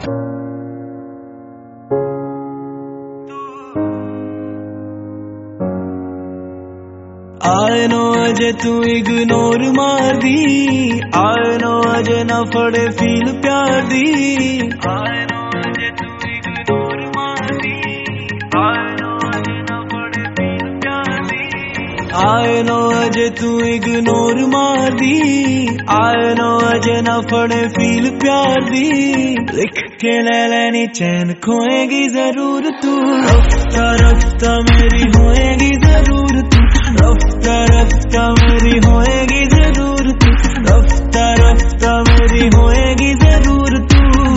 I know अजे तू ignore मार दी, I know अजे ना फड़े फील प्यार दी, I know अजे तू इग्नोर मार दी, I know अजे ना फड़े फील प्यार दी, I know अजे तू इग्नोर मार दी, I know अजे ना फड़े फील प्यार दी, लिख के ले लेनी चैन खोएगी जरूर तू, रफ्ता रफ्ता मेरी होएगी जरूर तू, रफ्ता रफ्ता मेरी होएगी जरूर तू, रफ्ता रफ्ता मेरी होएगी जरूर तू।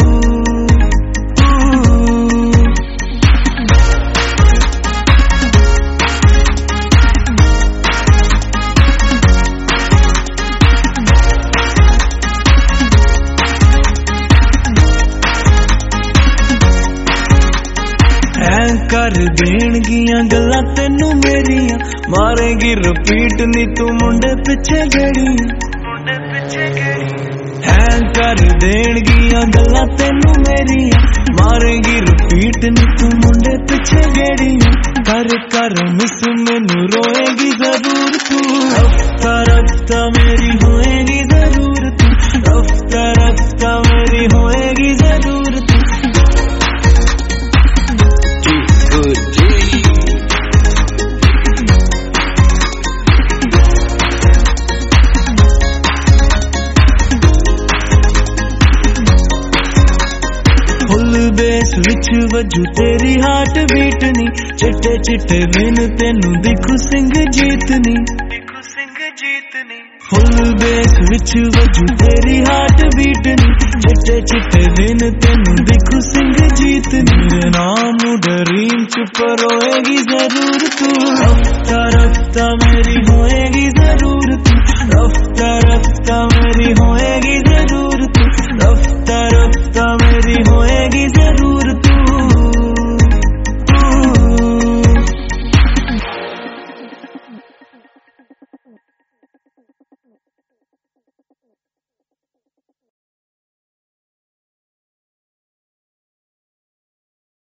कर देणगियां गल्लां तेनू मेरियां, मारेगी रिपीट नी तू मुंडे पिछे गेड़ियां, हैंग कर देणगियां गल्लां तेनू मेरियां, मारेगी रिपीट नी तू मुंडे पिछे गेड़ियां, कर कर मिस मैनू रोएगी जरूर तू, रफ्ता रफ्ता मेरी होएगी जरूर तू, रफ्ता रफ्ता मेरी होएगी जरूर तू। बेस विच वजू तेरी हार्ट बीटनी, चिट्टे चिट्टे दिन तेनू दिखू सिंह जीतनी, फुल बेस विच वजू तेरी हार्ट बीटनी, चिट्टे चिट्टे दिन तेनू दिखू सिंह जीतनी, नाम ड्रीम च परोएगी जरूर तू।